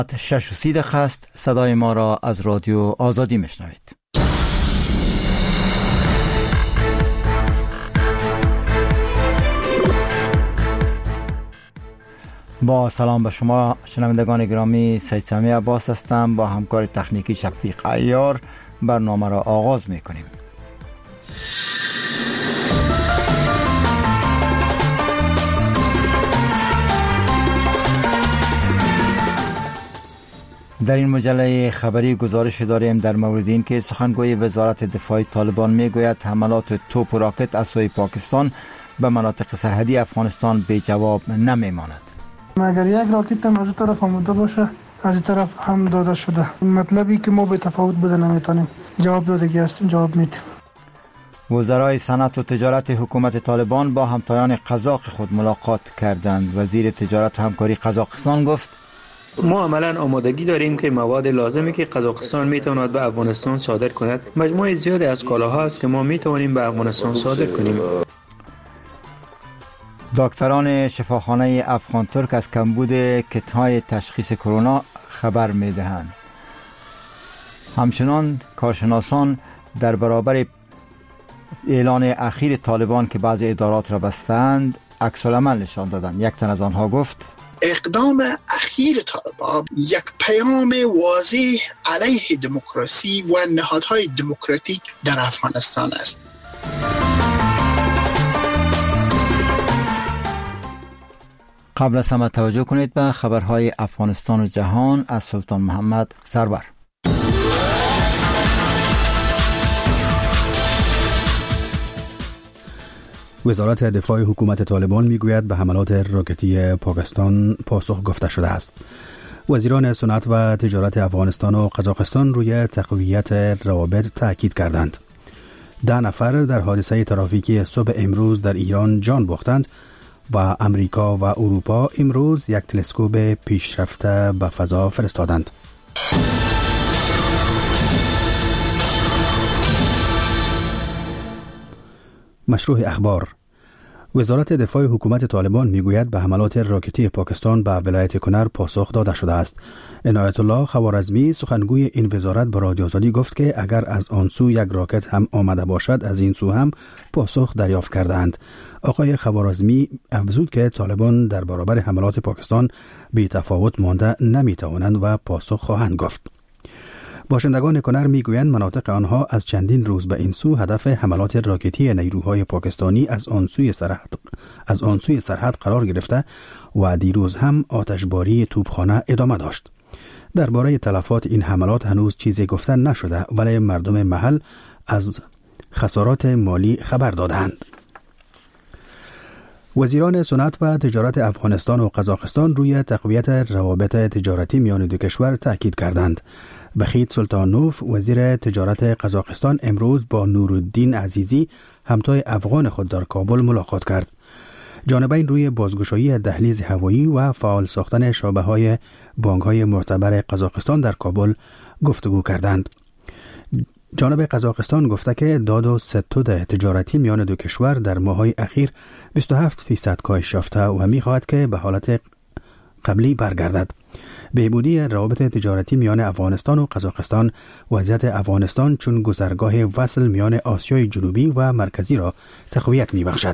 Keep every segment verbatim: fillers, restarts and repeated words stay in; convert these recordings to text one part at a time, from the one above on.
شش و سی دقیقه است. صدای ما را از رادیو آزادی میشنوید. با سلام به شما شنوندگان گرامی، سید سامی عباس هستم. با همکار تکنیکی شفیق عیار برنامه را آغاز میکنیم. در این مجله خبری گزارش داریم در مورد این که سخنگوی وزارت دفاع طالبان میگوید حملات توپ و راکت از سوی پاکستان به مناطق سرحدی افغانستان بی جواب نمیماند. اگر یک راکت هم از این طرف آمده باشه، از این طرف هم داده شده، این مطلبی که ما به تفاوت بده نمیتونیم، جواب دادگی هستیم، جواب میدیم. وزرای صنعت و تجارت حکومت طالبان با همتایان قزاق خود ملاقات کردند. وزیر تجارت و همکاری قزاقستان گفت ما عملا آمادگی داریم که مواد لازمی که قزاقستان میتواند به افغانستان صادر کند مجموعه زیادی از کالاها است که ما میتوانیم به افغانستان صادر کنیم. دکتران شفاخانه افغان ترک از کمبود کیت‌های تشخیص کرونا خبر میدهند. همچنان کارشناسان در برابر اعلان اخیر طالبان که بعضی ادارات را بستند عکس العمل نشان دادند. یک تن از آنها گفت اقدام اخیر طالبان یک پیام واضح علیه دموکراسی و نهادهای دموکراتیک در افغانستان است. قبل از همه توجه کنید به خبرهای افغانستان و جهان از سلطان محمد سرور. وزارت دفاع حکومت طالبان میگوید به حملات راکتی پاکستان پاسخ گفته شده است. وزیران صنعت و تجارت افغانستان و قزاقستان روی تقویت روابط تاکید کردند. ده نفر در حادثه ترافیکی صبح امروز در ایران جان باختند و امریکا و اروپا امروز یک تلسکوپ پیشرفته به فضا فرستادند. مشروع اخبار. وزارت دفاع حکومت طالبان میگوید به حملات راکتی پاکستان به ولایت کنر پاسخ داده شده است. عنایت الله خوارزمی سخنگوی این وزارت به رادیو آزادی گفت که اگر از آن سو یک راکت هم آمده باشد از این سو هم پاسخ دریافت کردند. آقای خوارزمی افزود که طالبان در برابر حملات پاکستان بی تفاوت مانده نمیتوانند و پاسخ خواهند گفت. باشندگان کنر میگویند مناطق آنها از چندین روز به این سو هدف حملات راکتی نیروهای پاکستانی از آن سوی سرحد از آن سوی سرحد قرار گرفته و دیروز هم آتشباری توپخانه ادامه داشت. درباره تلفات این حملات هنوز چیزی گفته نشده، ولی مردم محل از خسارات مالی خبر دادند. وزیران صنعت و تجارت افغانستان و قزاقستان روی تقویت روابط تجارتی میان دو کشور تاکید کردند. بخیت سلطانوف وزیر تجارت قزاقستان امروز با نورالدین عزیزی همتای افغان خود در کابل ملاقات کرد. جانبین روی بازگشایی دهلیز هوایی و فعال ساختن شعبه‌های بانک‌های معتبر قزاقستان در کابل گفتگو کردند. جانب قزاقستان گفته که داد و ستد تجارتی میان دو کشور در ماه‌های اخیر بیست و هفت فیصد کاهش یافته و می‌خواهد که به حالت قبلی برگردد. بهبودی روابط تجارتی میان افغانستان و قزاقستان وضعیت افغانستان چون گذرگاه وصل میان آسیای جنوبی و مرکزی را تقویت می‌بخشد.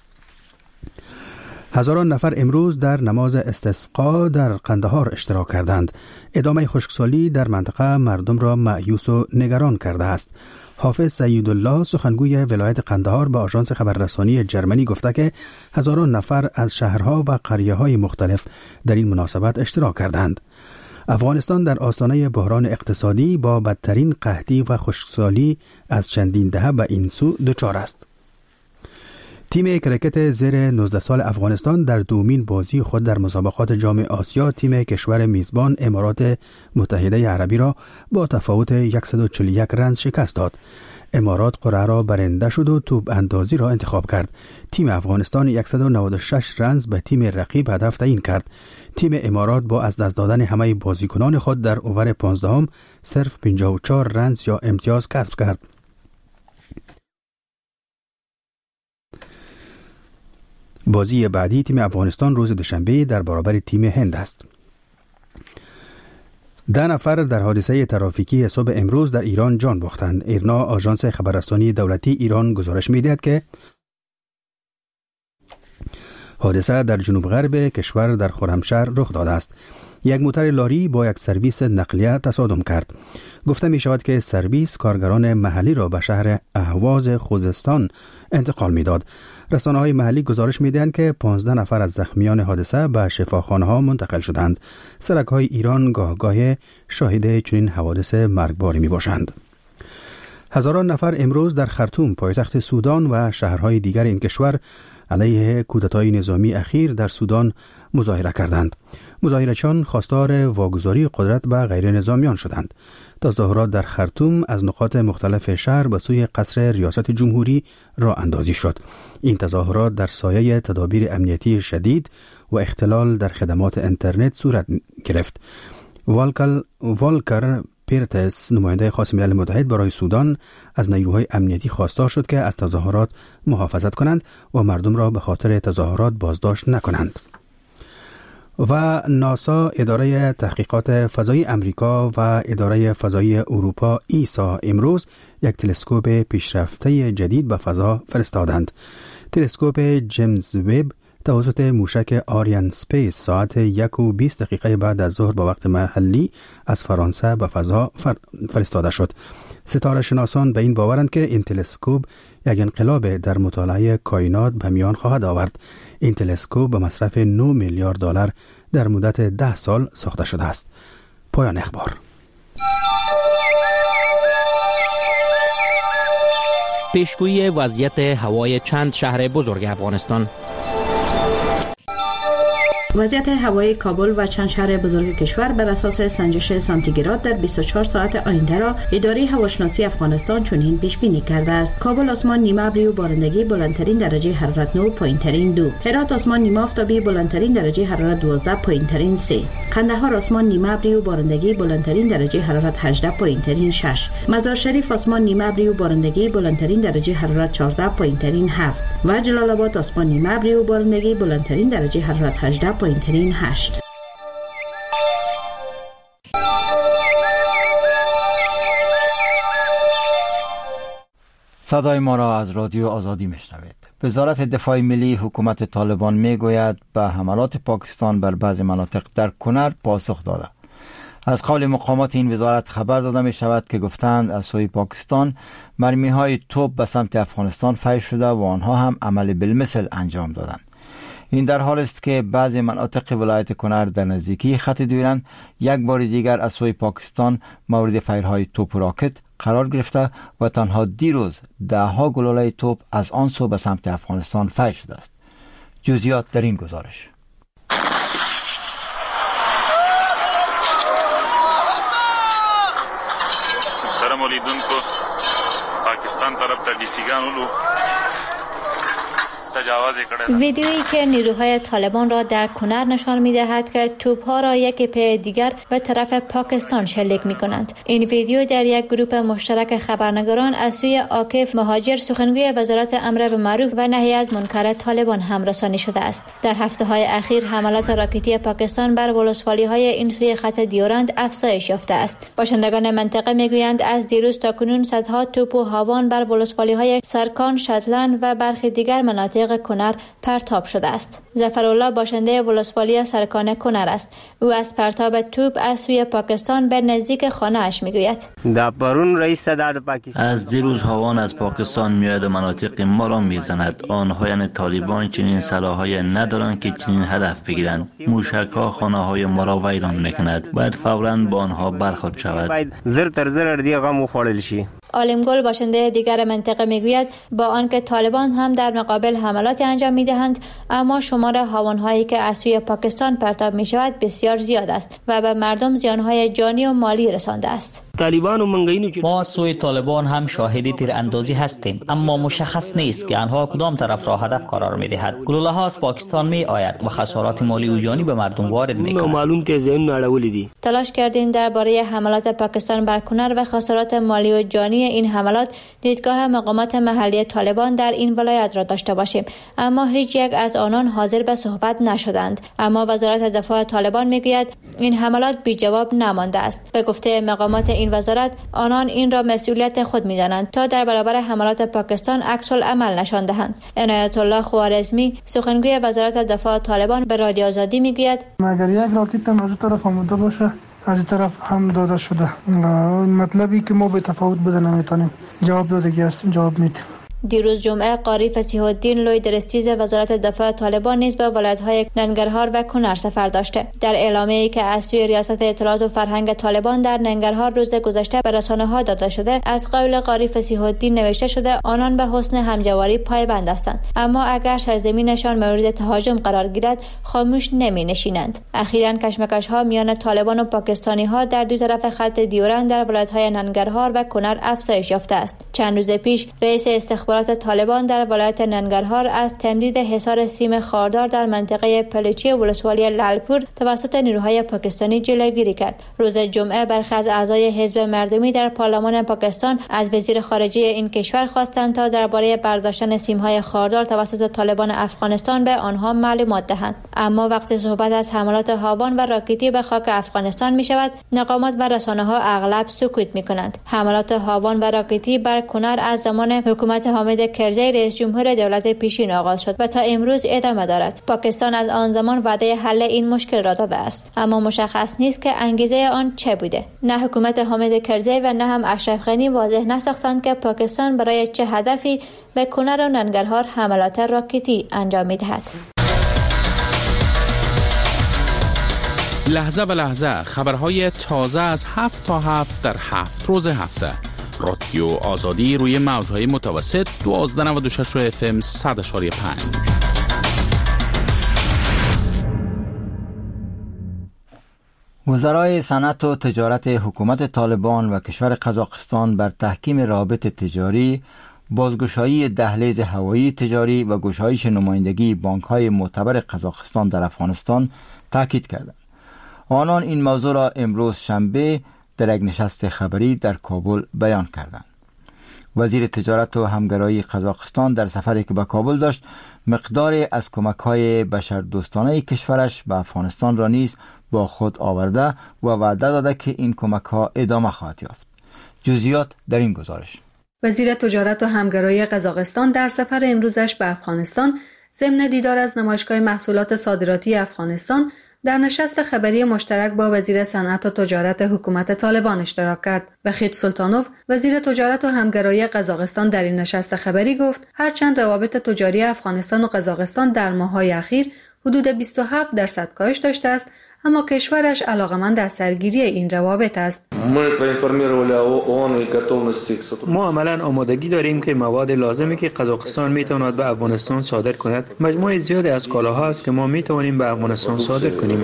هزاران نفر امروز در نماز استسقا در قندهار اشتراک کردند. ادامه خشکسالی در منطقه مردم را مایوس و نگران کرده است. حافظ سیدالله سخنگوی ولایت قندهار به آژانس خبررسانی جرمنی گفته که هزاران نفر از شهرها و قریه‌های مختلف در این مناسبت اشتراک کردند. افغانستان در آستانه بحران اقتصادی با بدترین قحطی و خشکسالی از چندین دهه به این سو دچار است. تیم کرکت زیر نوزده سال افغانستان در دومین بازی خود در مسابقات جام آسیا تیم کشور میزبان امارات متحده عربی را با تفاوت صد و چهل و یک رنز شکست داد. امارات قرعه را برنده شد و توپ اندازی را انتخاب کرد. تیم افغانستان صد و نود و شش رنز به تیم رقیب هدف تعیین کرد. تیم امارات با از دست دادن همه بازیکنان خود در اوور پانزدهم صرف پنجاه و چهار رنز یا امتیاز کسب کرد. بازی بعدی تیم افغانستان روز دوشنبه در برابر تیم هند است. ده نفر در حادثه ترافیکی صبح امروز در ایران جان باختند. ایرنا آژانس خبررسانی دولتی ایران گزارش می‌دهد که حادثه در جنوب غرب کشور در خرمشهر رخ داده است. یک موتر لاری با یک سرویس نقلیه تصادم کرد. گفته می شود که سرویس کارگران محلی را به شهر اهواز خوزستان انتقال می داد. رسانه های محلی گزارش می دهند که پانزده نفر از زخمیان حادثه به شفاخانه ها منتقل شدند. سرک های ایران گاه گاه شاهد چنین حوادث مرگباری می باشند. هزاران نفر امروز در خرطوم پایتخت سودان و شهرهای دیگر این کشور علیه کودتای نظامی اخیر در سودان مظاهره کردند. مظاهره‌چیان خواستار واگذاری قدرت به غیر نظامیان شدند. تظاهرات در خرطوم از نقاط مختلف شهر به سوی قصر ریاست جمهوری راه اندازی شد. این تظاهرات در سایه تدابیر امنیتی شدید و اختلال در خدمات اینترنت صورت گرفت. والکل والکر پیرتس، نماینده خاص ملل متحد برای سودان، از نیروهای امنیتی خواستار شد که از تظاهرات محافظت کنند و مردم را به خاطر تظاهرات بازداشت نکنند. و ناسا، اداره تحقیقات فضایی امریکا و اداره فضایی اروپا ایسا امروز یک تلسکوپ پیشرفته جدید به فضا فرستادند. تلسکوپ جیمز وب توسط موشک آریان سپیس ساعت یک و بیست دقیقه بعد از ظهر به وقت محلی از فرانسه به فضا فرستاده شد. ستاره شناسان به این باورند که این تلسکوپ یک انقلاب در مطالعه کائنات به میان خواهد آورد. این تلسکوپ به مصرف نه میلیارد دلار در مدت ده سال ساخته شده است. پایان اخبار. پیشگویی وضعیت هوای چند شهر بزرگ افغانستان. وضعیت هوای کابل و چند شهر بزرگ کشور بر اساس سنجش سانتیگراد در بیست و چهار ساعت آینده را اداره هواشناسی افغانستان چنین پیش بینی کرده است. کابل آسمان نیمه ابری و بارندگی، بلندترین درجه حرارت نه، پایینترین دو. هرات آسمان نیمه آفتابی، بلندترین درجه حرارت دوازده، پایینترین سه. قندهار آسمان نیمه ابری و بارندگی، بلندترین درجه حرارت هجده، پایینترین شش. مزار شریف آسمان نیمه ابری و بارندگی، بلندترین درجه حرارت چهارده، پایینترین هفت. و جلال آباد آسمان نیمه ابری و بارندگی، بلندترین درجه حرارت هجده، پایینترین هشت. صدای ما را از رادیو آزادی میشنوید. وزارت دفاع ملی حکومت طالبان میگوید به حملات پاکستان بر بعضی مناطق در کنر پاسخ داده. از قول مقامات این وزارت خبر داده می شود که گفتند از سوی پاکستان مرمی های توپ به سمت افغانستان فیر شده و آنها هم عمل بالمثل انجام دادند. این در حال است که بعضی مناطق ولایت کنر در نزدیکی خط دیورند یک بار دیگر از سوی پاکستان مورد فیرهای توپ و راکت قرار گرفته و تنها دیروز ده ها گلوله توپ از آن سو به سمت افغانستان فیر شده است. جزئیات در این گزارش. سلام علیکم. پاکستان طرف ته دیسیګانو ویدیویی که نیروهای طالبان را در کنر نشان می‌دهد که توپ‌ها را یکی پی دیگر به طرف پاکستان شلیک می‌کنند. این ویدیو در یک گروه مشترک خبرنگاران از سوی عاکف مهاجر، سخنگوی وزارت امر بالمعروف و نهی از منکر طالبان هم رسانی شده است. در هفته‌های اخیر حملات راکتی پاکستان بر ولسوالی‌های این سوی خط دیورند افزایش یافته است. باشندگان منطقه می‌گویند از دیروز تا کنون صدها توپ و هاوان بر ولسوالی‌های سرکان، شتلند و برخی دیگر مناطق کنر پرتاب شده است. ظفرالله باشنده ولسوالی سرکان کنر است. او از پرتاب توپ از سوی پاکستان به نزدیک خانه اش میگوید. از دیروز هاوان از پاکستان میاد و مناطق ما را میزند. آنها یعنی طالبان چنین سلاح‌های ندارند که چنین هدف بگیرند. موشک‌ها خانه‌های ما را ویران میکند. باید فوراً با آنها برخورد شود. زر تر زر دیگه غو خوړل شي. عالم گل باشنده دیگر منطقه میگوید با آنکه طالبان هم در مقابل حملاتی انجام میدهند، اما شمار هاوان‌هایی که از سوی پاکستان پرتاب میشود بسیار زیاد است و به مردم زیانهای جانی و مالی رسانده است. طالبان و منگینو ما سوی طالبان هم شاهدی تیراندازی هستیم، اما مشخص نیست که آنها کدام طرف را هدف قرار می‌دهد. گلوله ها از پاکستان می آید و خسارات مالی و جانی به مردم وارد می‌کند. معلوم که ذهن نړولې دي. تلاش کردیم درباره حملات پاکستان بر کنر و خسارات مالی و جانی این حملات دیدگاه مقامات محلی طالبان در این ولایت را داشته باشیم، اما هیچ یک از آنان حاضر به صحبت نشدند. اما وزارت دفاع طالبان میگوید این حملات بی جواب نمانده است. به گفته مقامات این وزارت، آنان این را مسئولیت خود می‌دانند تا در برابر حملات پاکستان عکس العمل نشان دهند. عنایت الله خوارزمی، سخنگوی وزارت دفاع طالبان، به رادیو آزادی میگوید اگر یک راکت هم از طرف آمده باشه، از این طرف هم داده شده. این مطلبی که ما به تفاوت بده نمیتونیم جواب دادگی هستیم، جواب میدیم. دیروز جمعه قاری فصیح الدین لوی درستیز وزارت دفاع طالبان نیز به ولایت‌های ننگرهار و کنر سفر داشته. در اعلامیه‌ای که از سوی ریاست اطلاعات و فرهنگ طالبان در ننگرهار روز گذشته به رسانه‌ها داده شده، از قول قاری فصیح الدین نوشته شده آنان به حسن همجواری پایبند هستند، اما اگر سرزمینشان مورد تهاجم قرار گیرد خاموش نمی‌نشینند. اخیراً کشمکش‌ها میان طالبان و پاکستانی‌ها در دو طرف خط دیورند در ولایت‌های ننگرهار و کنر افزایش یافته است. چند روز پیش رئیس استخبارات طالبان در ولایت ننگرهار از تمدید حصار سیم خاردار در منطقه پلوچی ولسوالی لالپور توسط نیروهای پاکستانی جلوگیری کرد. روز جمعه برخی از اعضای حزب مردمی در پارلمان پاکستان از وزیر خارجه این کشور خواستند تا درباره برداشتن سیم‌های خاردار توسط طالبان افغانستان به آنها معلومات دهند. اما وقتی صحبت از حملات هاوان و راکتی به خاک افغانستان می شود، مقامات و رسانه‌ها اغلب سکوت می‌کنند. حملات هاوان و راکتی بر کنر از زمان حکومت حامد کرزی رئیس جمهور دولت پیشین آغاز شد و تا امروز ادامه دارد. پاکستان از آن زمان وعده حل این مشکل را داده است، اما مشخص نیست که انگیزه آن چه بوده. نه حکومت حامد کرزی و نه هم اشرف غنی واضح نساختند که پاکستان برای چه هدفی به کنر و ننگرهار حملات راکتی انجام می‌دهد. لحظه به لحظه خبرهای تازه از هفت تا هفت در هفت روز هفته. رادیو آزادی روی موجهای متوسط دوازده نود و شش اف ام صد اشاری پنج. وزرای صنعت و تجارت حکومت طالبان و کشور قزاقستان بر تحکیم روابط تجاری، بازگشایی دهلیز هوایی تجاری و گشایش نمایندگی بانک‌های معتبر قزاقستان در افغانستان تاکید کردند. آنان این موضوع را امروز شنبه در یک نشست خبری در کابل بیان کردند. وزیر تجارت و همکاری قزاقستان در سفری که به کابل داشت، مقداری از کمک‌های بشردوستانه کشورش به افغانستان را نیز با خود آورده و وعده داده که این کمک‌ها ادامه خواهد یافت. جزئیات در این گزارش. وزیر تجارت و همکاری قزاقستان در سفر امروزش به افغانستان ضمن دیدار از نمایشگاه محصولات صادراتی افغانستان در نشست خبری مشترک با وزیر صنعت و تجارت حکومت طالبان اشتراک کرد. وحید سلطانوف، وزیر تجارت و همکاری قزاقستان، در این نشست خبری گفت هرچند روابط تجاری افغانستان و قزاقستان در ماه‌های اخیر حدود بیست و هفت درصد کاهش داشته است، اما کشورش علاقمند از سرگیری این روابط است. ما عملاً آمادگی داریم که مواد لازمی که قزاقستان میتواند به افغانستان صادر کند، مجموعه زیادی از کالاها است که ما میتوانیم به افغانستان صادر کنیم.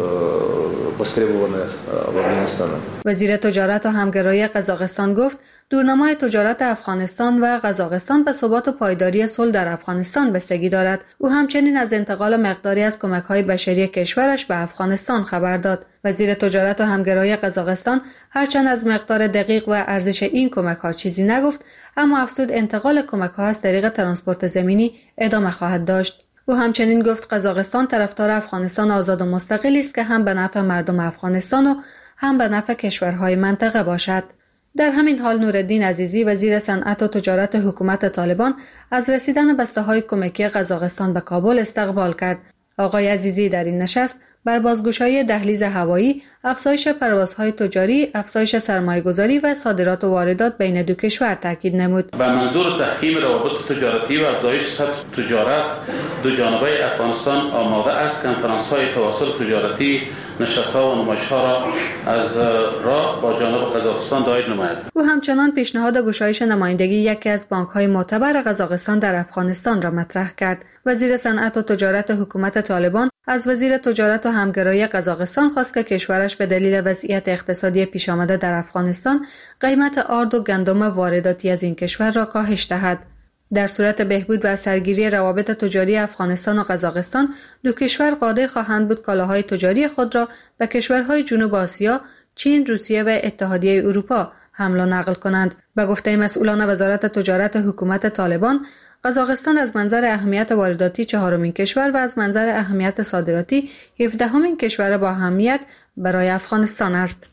وزیر تجارت و همکاری قزاقستان گفت دورنمای تجارت افغانستان و قزاقستان به ثبات و پایداری صلح در افغانستان بستگی دارد. او همچنین از انتقال مقداری از کمک‌های بشری کشورش به افغانستان خبر داد. وزیر تجارت و همکاری قزاقستان هرچند از مقدار دقیق و ارزش این کمک‌ها چیزی نگفت، اما افزود انتقال کمک‌ها از طریق ترانسپورت زمینی ادامه خواهد داشت. او همچنین گفت قزاقستان طرفدار افغانستان آزاد و مستقلی است که هم به نفع مردم افغانستان و هم به نفع کشورهای منطقه باشد. در همین حال نورالدین عزیزی، وزیر صنعت و تجارت حکومت طالبان، از رسیدن بسته‌های کمکی قزاقستان به کابل استقبال کرد. آقای عزیزی در این نشست بر بازگشایی دهلیز هوایی، افزایش پروازهای تجاری، افزایش سرمایه‌گذاری و صادرات و واردات بین دو کشور تاکید نمود. به منظور تحکیم روابط تجارتی و افزایش سطح تجارت، دو جانبه افغانستان آماده است کنفرانس‌های تواصل تجارتی، نشست‌ها و نمایش‌ها را از راه با جانب قزاقستان دایر نماید. او همچنان پیشنهاد گشایش نمایندگی یکی از بانک‌های معتبر قزاقستان در افغانستان را مطرح کرد. وزیر صنعت و تجارت حکومت طالبان از وزیر تجارت و همگرایی قزاقستان خواست که کشورش به دلیل وضعیت اقتصادی پیش آمده در افغانستان قیمت آرد و گندم وارداتی از این کشور را کاهش دهد. در صورت بهبود و سرگیری روابط تجاری افغانستان و قزاقستان، دو کشور قادر خواهند بود کالاهای تجاری خود را به کشورهای جنوب آسیا، چین، روسیه و اتحادیه اروپا حمل و نقل کنند. به گفته مسئولان وزارت تجارت حکومت طالبان، قزاقستان از منظر اهمیت وارداتی چهارمین کشور و از منظر اهمیت صادراتی هفدهمین کشور با اهمیت برای افغانستان است.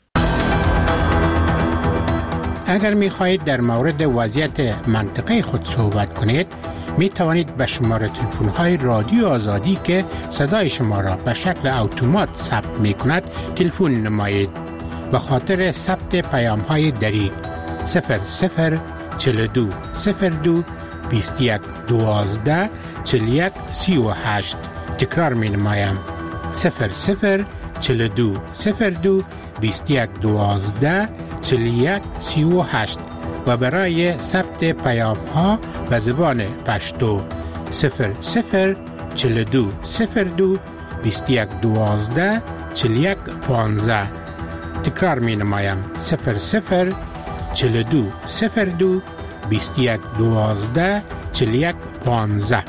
اگر می خواهید در مورد وضعیت منطقه خود صحبت کنید، می توانید به شماره تلفن های رادیو آزادی که صدای شما را به شکل اتومات ثبت می کند تلفن نمایید. به خاطر ثبت پیام های دری صفر صفر چهل و دو صفر دو بیست و یک دوازده چهل و یک سی و هشت تکرار می نمایم. صفر صفر چهل و دو صفر دو بیست و یک دوازده چهل و یک سی و هشت و برای ثبت پیام ها به زبان پشتو صفر صفر چهل و دو صفر دو بیست و یک دوازده چهل و یک پانزده. تکرار می نمایم. صفر صفر چهل و دو صفر دو بیست و یک دوازده چهل و یک پانزده.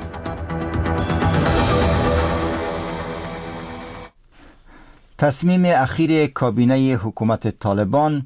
تصمیم اخیر کابینه حکومت طالبان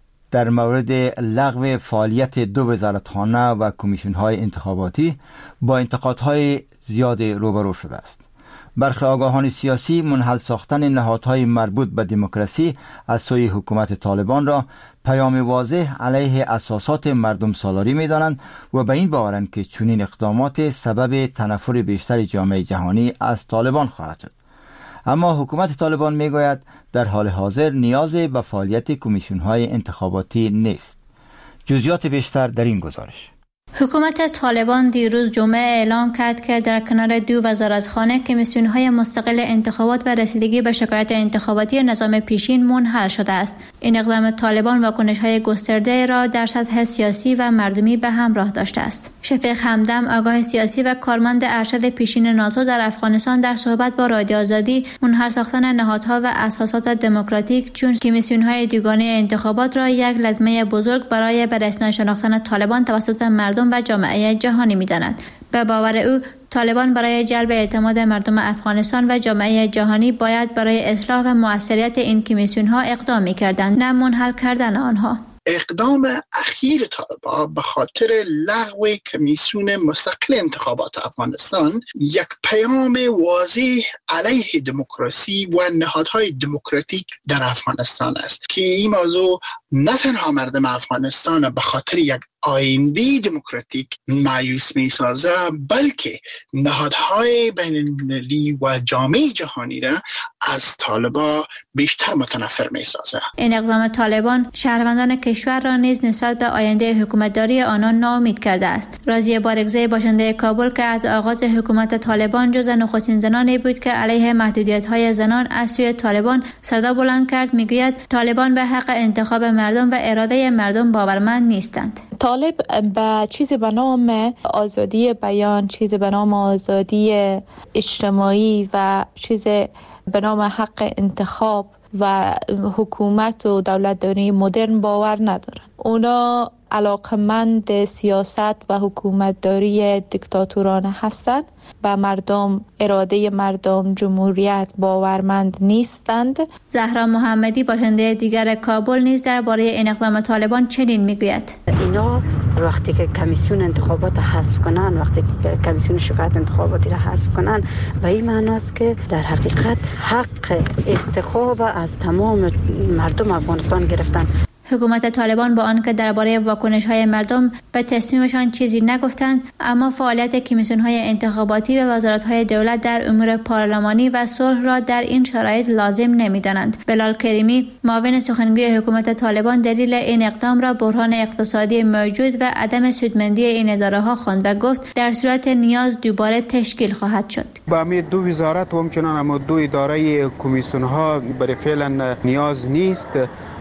در مورد لغو فعالیت دو وزارتخانه و کمیسیون‌های انتخاباتی با انتقادهای زیاد روبرو شده است. برخی آگاهان سیاسی منحل ساختن نهادهای مربوط به دموکراسی از سوی حکومت طالبان را پیام واضح علیه اساسات مردم سالاری می دانند و به این باورند که چنین اقدامات سبب تنفر بیشتر جامعه جهانی از طالبان خواهد شد. اما حکومت طالبان می گوید در حال حاضر نیاز به فعالیت کمیسیون‌های انتخاباتی نیست. جزئیات بیشتر در این گزارش. حکومت طالبان دیروز جمعه اعلام کرد که در کنار دو وزارتخانه کمیسیون‌های مستقل انتخابات و رسیدگی به شکایت انتخاباتی نظام پیشین منحل شده است. این اقدام طالبان واکنش‌های گسترده را در سطح سیاسی و مردمی به همراه داشته است. شفیق همدم، آگاه سیاسی و کارمند ارشد پیشین ناتو در افغانستان، در صحبت با رادیو آزادی منحل ساختن نهادها و اساسات دموکراتیک چون کمیسیون‌های دوگانه انتخابات را یک لطمه بزرگ برای به رسمیت شناختن طالبان توسط مردم و جامعه جهانی می‌داند. به باور او، طالبان برای جلب اعتماد مردم افغانستان و جامعه جهانی باید برای اصلاح و موثریت این کمیسیون‌ها اقدام می‌کردند، نه منحل کردن آنها. اقدام اخیر طالبان به خاطر لغو کمیسیون مستقل انتخابات افغانستان یک پیام واضح علیه دموکراسی و نهادهای دموکراتیک در افغانستان است که این موضوع نه تنها مردم افغانستان به خاطر یک آینده دموکراتیک مایوس می سازه، بلکه نهادهای بین المللی و جامعه جهانی را از طالبان بیشتر متنفر می سازه. این اقدام طالبان شهروندان کشور را نیز نسبت به آینده حکومتداری آنان ناامید کرده است. راضیه بارگزی، باشنده کابل، که از آغاز حکومت طالبان جز نخستین زنانی بود که علیه محدودیت‌های زنان از سوی طالبان صدا بلند کرد، میگوید طالبان به حق انتخاب مردم و اراده مردم باورمند نیستند. طالب به چیزی به نام آزادی بیان، چیزی به نام آزادی اجتماعی و چیزی به نام حق انتخاب و حکومت و دولتداری مدرن باور ندارن. اونا علاقمند سیاست و حکومتداری دیکتاتورانه هستند. به مردم، اراده مردم، جمهوریت باورمند نیستند. زهرا محمدی، باشنده دیگر کابل، نیز درباره این اقدام طالبان چنین میگوید: اینا وقتی که کمیسیون انتخابات حذف کنن، وقتی که کمیسیون شکایت انتخاباتی را حذف کنن، به این معنی است که در حقیقت حق انتخاب از تمام مردم افغانستان گرفتن. حکومت طالبان با آنکه درباره واکنش‌های مردم به تصمیمشان چیزی نگفتند، اما فعالیت کمیسیون‌های انتخاباتی و وزارت‌های دولت در امور پارلمانی و صلح را در این شرایط لازم نمی‌دانند. بلال کریمی، معاون سخنگوی حکومت طالبان، دلیل این اقدام را بحران اقتصادی موجود و عدم سودمندی این اداره‌ها خواند و گفت در صورت نیاز دوباره تشکیل خواهد شد. با همین دو وزارت و همچنان هم دو اداره کمیسیون‌ها برای فعلا نیاز نیست.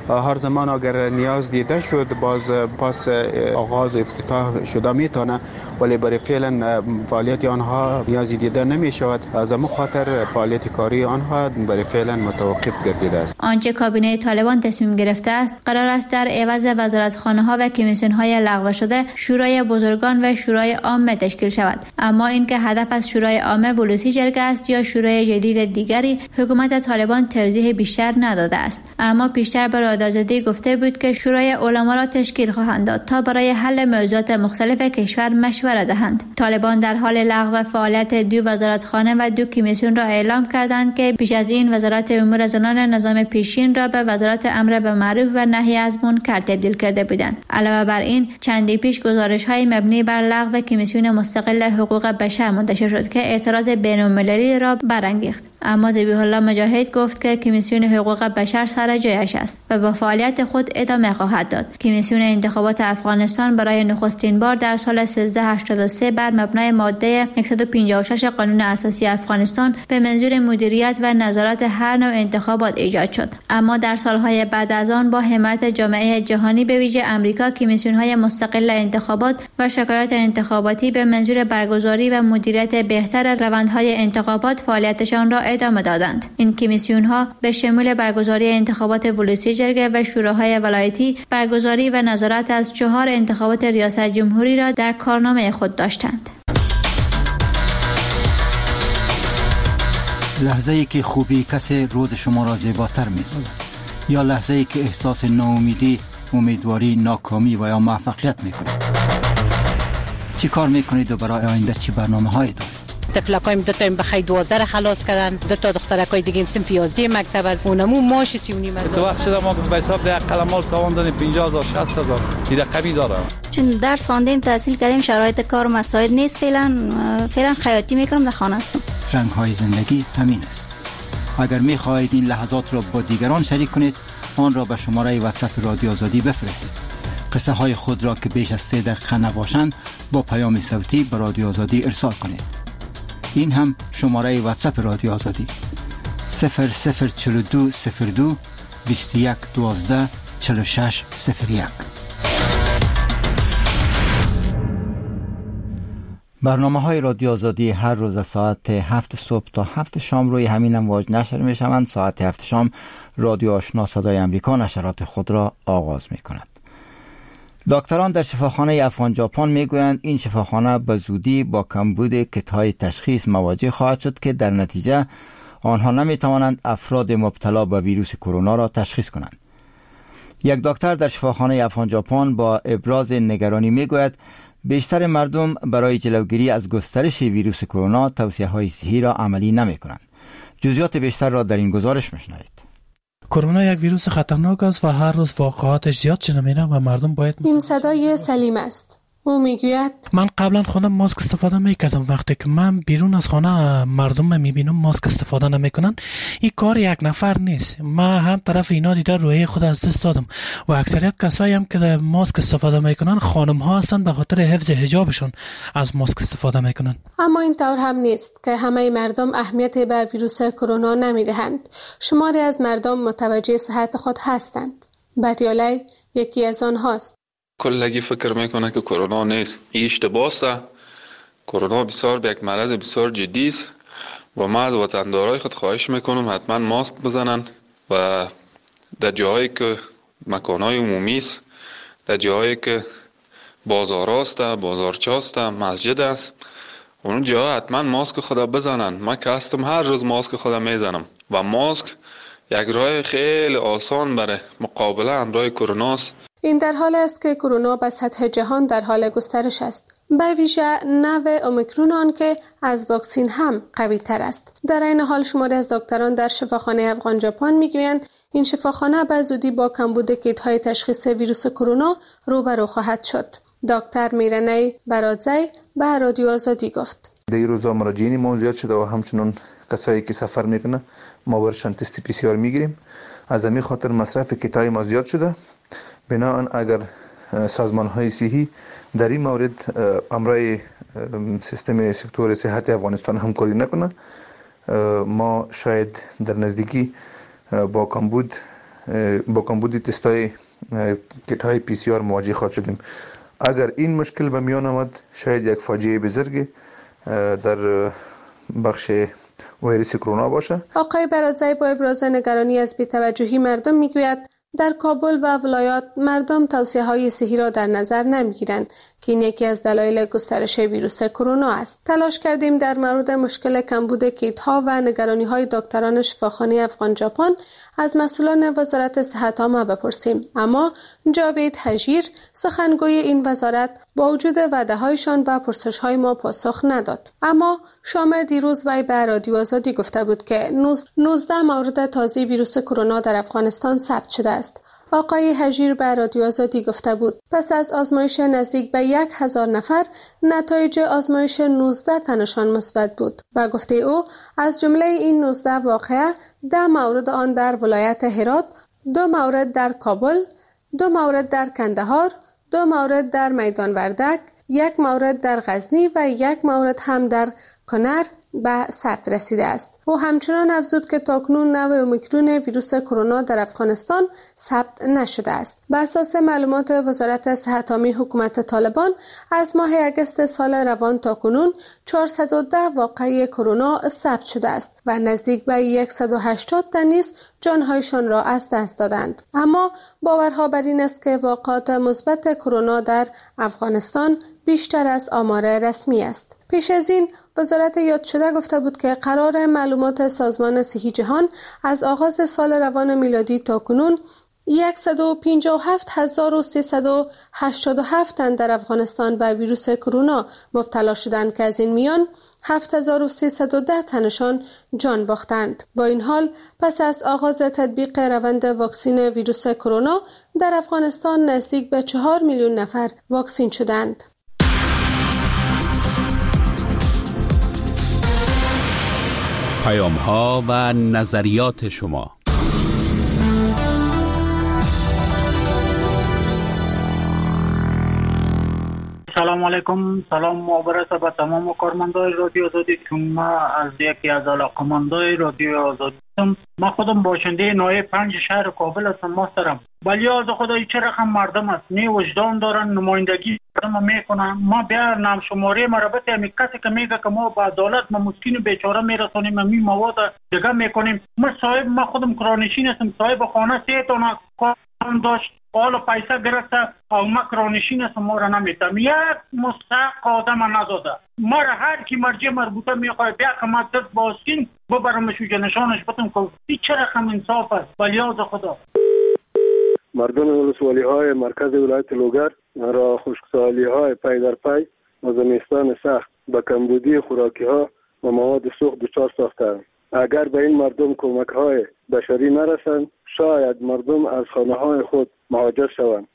هر زمان اگر نیاز دیده شد باز پس آغاز افتتاح شده میتونه، ولی برای فعلا فعالیت آنها نیازی دیده نمی شود. از همون خاطر فعالیت کاری آنها برای فعلا متوقف گردیده است. آنچه کابینه طالبان تصمیم گرفته است قرار است در عوض وزارتخانه ها و کمیسیون های لغو شده شورای بزرگان و شورای عامه تشکیل شود. اما اینکه هدف از شورای عامه ولوسی جرگه است یا شورای جدید دیگری حکومت طالبان توضیح بیشتر نداده است. اما پیشتر به رادیو آزادی گفته بود که شورای علما را تشکیل خواهند داد تا برای حل موضوعات مختلف کشور مشوره دهند. طالبان در حال لغو فعالیت دو وزارتخانه و دو کمیسیون را اعلام کردند که پیش از این وزارت امور زنان نظام پیشین را به وزارت امر به معروف و نهی از منکر تبدیل کرده بودند. علاوه بر این چندی پیش گزارش‌های مبنی بر لغو کمیسیون مستقل حقوق بشر منتشر شد که اعتراض بین‌المللی را برانگیخت. اما ذبیح الله مجاهد گفت که کمیسیون حقوق بشر سر جایش است و با فعالیت خود ادامه خواهد داد. کمیسیون انتخابات افغانستان برای نخستین بار در سال سیزده هشتاد و سه بر مبنای ماده صد و پنجاه و شش قانون اساسی افغانستان به منظور مدیریت و نظارت هر نوع انتخابات ایجاد شد. اما در سالهای بعد از آن با حمایت جامعه جهانی به ویژه آمریکا کمیسیون‌های مستقل انتخابات و شکایات انتخاباتی به منظور برگزاری و مدیریت بهتر روندهای انتخابات فعالیتشان را ادامه دادند. این کمیسیون‌ها به شمول برگزاری انتخابات ولوسی جرگه و شوراهای ولایتی، برگزاری و نظارت از چهار انتخابات ریاست جمهوری را در کارنامه خود داشتند. لحظه‌ای که خوبی کسی روز شما را زیباتر می‌سازد، یا لحظه‌ای که احساس ناامیدی، امیدواری، ناکامی و یا موفقیت می‌کنید. چی کار می‌کنید و برای آینده چی برنامه‌هایی دارید؟ طفلکایم دو تا بخای دوازده خلاص کردن، دو تا دخترکای دیگه هم صنف یازده مکتب از اونمو ماش سی و نیم هزار. تو وقت شده ما به حساب ده قلمال تواندن پنجاه هزار شصت هزار این رقمی داره. چون درس خواندیم تحصیل کردیم شرایط کار مساعد نیست، فعلا فعلا خیاطی میکنم در خانه هستم. رنگ‌های زندگی همین است. اگر می‌خواهید این لحظات را با دیگران شریک کنید آن را به شماره واتساپ رادیو آزادی بفرستید. قصه های خود را که بیش از سه دقیقه نباشند با پیام صوتی به رادیو آزادی ارسال کنید. این هم شماره واتساپ رادیو آزادی صفر صفر چهل و دو صفر دو بیست و یک دوازده چهل و شش صفر یک. برنامه های رادیو آزادی هر روز از ساعت هفت صبح تا هفت شام روی همین امواج نشر می شوند. ساعت هفت شام رادیو آشنا صدای امریکا نشرات خود را آغاز می کند. دکتران در شفاخانه افغان ژاپن میگویند این شفاخانه به زودی با کمبود کیت‌های تشخیص مواجه خواهد شد که در نتیجه آنها نمیتوانند افراد مبتلا به ویروس کرونا را تشخیص کنند. یک دکتر در شفاخانه افغان ژاپن با ابراز نگرانی میگوید بیشتر مردم برای جلوگیری از گسترش ویروس کرونا توصیه‌های صحی را عملی نمی‌کنند. جزئیات بیشتر را در این گزارش بشنوید. کرونا یک ویروس خطرناک است و هر روز واقعاتش زیاد شده میره و مردم باید این صدای سلیم است. او میگوید من قبلا خودم ماسک استفاده میکردم، وقتی که من بیرون از خانه مردم میبینم ماسک استفاده نمیکنن این کار یک نفر نیست. من هم طرف اینا دیده روی خود از دست دادم و اکثریت کسایی هم که ماسک استفاده میکنن خانم ها هستن به خاطر حفظ حجابشون از ماسک استفاده میکنن. اما این طور هم نیست که همه مردم اهمیت به ویروس کرونا نمیدهند. شماری از مردم متوجه صحت خود هستند. بریالی یکی از آنهاست. کلگی فکر میکنه که کرونا نیست. این اشتباه است. کرونا بسیار یک مرض بسیار جدی است و ما از وطندارای خود خواهش میکنم حتما ماسک بزنن و در جاهایی که مکانهای عمومی است، در جاهایی که بازار است، بازارچه است، مسجد است، اون جاها حتما ماسک خود بزنن. من که هستم هر روز ماسک خود میزنم و ماسک یک راه خیلی آسان برای مقابله همراه کرونا است. این در حال است که کرونا به سطح جهان در حال گسترش است. به ویژه نوع اومیکرون آن که از واکسین هم قوی تر است. در این حال شماری از دکتران در شفاخانه افغان ژاپن میگویند این شفاخانه به زودی با کمبود کیت‌های تشخیص ویروس کرونا روبرو خواهد شد. دکتر میرنی برادزی به رادیو آزادی گفت. در این روزا مراجعین ما زیاد شده و همچنان کسایی که سفر میکنه ما برشان تست پی سی آر میگیریم. از همین خاطر مصرف کیت‌های ما زیاد شده. بنابراین اگر سازمان های صحی در این مورد امرای سیستم سکتور صحت افغانستان همکاری نکنه ما شاید در نزدیکی با کمبود با کمبود تستای کیت های پی سی آر مواجه خواهد شدیم. اگر این مشکل به میان آمد شاید یک فاجعه بزرگ در بخش ویروس کرونا باشه. آقای برادزی با ابراز نگرانی از بی‌توجهی مردم میگوید در کابل و ولایات مردم توصیه های صحی را در نظر نمیگیرند که این یکی از دلایل گسترش ویروس کرونا است. تلاش کردیم در مورد مشکل کمبود کیت ها و نگرانی های دکتران شفاخانه افغان ژاپن از مسئولان وزارت صحت عامه بپرسیم، اما جاوید حجیر سخنگوی این وزارت با وجود وعده هایشان به پرسش های ما پاسخ نداد. اما شام دیروز وی به رادیو آزادی گفته بود که نوزده مورد تازه ویروس کرونا در افغانستان ثبت شده است. آقای حجیر به رادیو آزادی گفته بود پس از آزمایش نزدیک به یک هزار نفر نتایج آزمایش نوزده تنشان مثبت بود. و گفته او از جمله این نوزده واقعه ده مورد آن در ولایت هرات، دو مورد در کابل، دو مورد در کندهار، دو مورد در میدان وردک، یک مورد در غزنی و یک مورد هم در کنر به ثبت رسیده است. او همچنان افزود که تاکنون نوع اومیکرون ویروس کرونا در افغانستان ثبت نشده است. بر اساس معلومات وزارت صحت عامه حکومت طالبان از ماه اگست سال روان تاکنون چهارصد و ده واقعه کرونا ثبت شده است و نزدیک به صد و هشتاد تن نیز جانهایشان را از دست دادند. اما باورها بر این است که واقعات مثبت کرونا در افغانستان بیشتر از آمار رسمی است. پیش از این وزارت یاد شده گفته بود که قرار معلومات سازمان صحی جهان از آغاز سال روان میلادی تا کنون صد و پنجاه و هفت هزار و سیصد و هشتاد و هفت تن در افغانستان به ویروس کرونا مبتلا شدند که از این میان هفت هزار و سیصد و ده تنشان جان باختند. با این حال پس از آغاز تطبیق روند واکسین ویروس کرونا در افغانستان نزدیک به چهار میلیون نفر واکسین شدند. پیام ها و نظریات شما. سلام علیکم، سلام مبارک به تمام کارمندان رادیو آزادی که ما از یکی از علاقه‌مندان رادیو آزادی هستم. ما خودم باشنده نوع پنج شهر کابل هستم محترم. ولی از خدای چه رقم مردم است، نه وجدان دارن، نمایندگی مردم میکنن. ما بیا نام شماره مربوط همین کسی که میگه که ما با عدالت ما مسکین بیچاره میرسونیم همین مواد دیگه میکنیم. ما صاحب ما خودم کرانشین هستم، صاحب خانه سه تا کارم داشت، حالا پیسه گرفته او ما کرانشین هستم، ما را نمیتم یک مستحق آدم نداده. ما را هر کی مرجع مربوطه میخواه بیا که ما دست باسکین ببرمش و جنشانش بتم که این چه رقم انصاف است. ولی از خدا مردم ولسوالی های مرکز ولایت لوگر را خشکسالی های پی در پی و زمستان سخت به کمبودی خوراکی ها و مواد سوخت دچار ساختند. اگر به این مردم کمک های بشری نرسند شاید مردم از خانه های خود مهاجر شوند.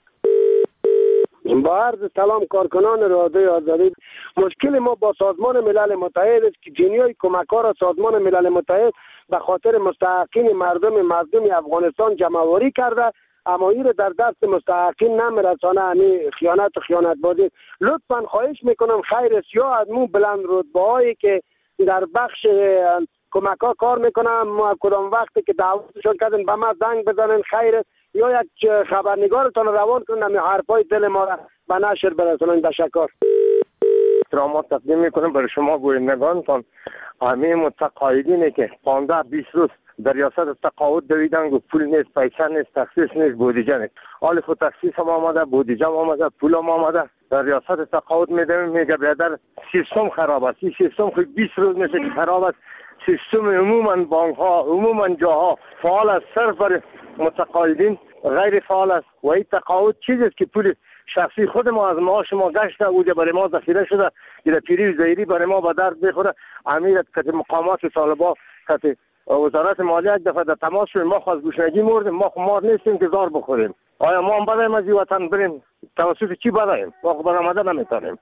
با عرض سلام کارکنان رادیو آزادی، مشکل ما با سازمان ملل متحد است که جنیای کمک ها را سازمان ملل متحد به خاطر مستحقین مردم مردم افغانستان جمع‌آوری کرده، اما این در دست مستحقین نمیرسانه. همین خیانت و خیانت بازی. لطفا خواهش میکنم خیر است یا از مو بلند رتبه هایی که در بخش کمک ها کار میکنم کدام وقتی که دعوتشون کردن به ما زنگ بزنن خیر است، یا یک خبرنگارتان روان کنن همین حرفای دل ما را به نشر برسونن. تشکر. احترامات تقدیم میکنم برای شما گویندگانتان. همه متقاعدینی که پانزده بیست روز در ریاست تقاعد دویدن و پول نیست، پیسه نیست، تخصیص نیست، بودجه نیست. حالی خود تخصیص هم آمده، بودجه هم آمده، پول هم آمده. در ریاست تقاعد میدم میگه بیادر سیستم خراب است. این سیستم خود بیست روز میشه که خراب است. سیستم عموما بانک ها عموما جاها فعال است، صرف برای متقاعدین غیر فعال است. و این تقاعد چیزی است که پول شخصی خود ما از معاش ما گشته اوجه برای ما ذخیره شده، در پیری ظاهری برای ما به درد بخوره. امیر که مقامات طالبان که وزارت مالیه یک دفعه در تماس شدیم، ما خواست گوشنگی مردیم، ما خمار نیستیم که زار بخوریم. آیا ما هم بدهیم از این وطن بریم توسط چی بدهیم؟ ما خود برآمده نمیتونیم.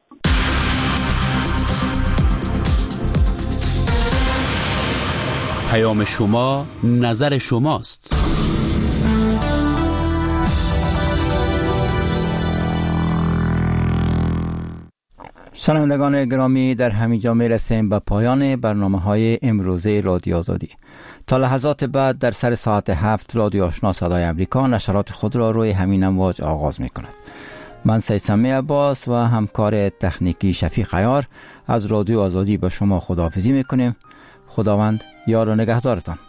پیام شما نظر شماست. شنوندگان گرامی، در همینجا میرسیم به پایان برنامه های امروزه رادیو آزادی. تا لحظات بعد در سر ساعت هفت رادیو آشنا صدای امریکا نشرات خود را روی همین امواج آغاز می کند. من سید سمی عباس و همکار تکنیکی شفیق عیار از رادیو آزادی به شما خداحافظی می کنیم. خداوند یار و نگهدارتان.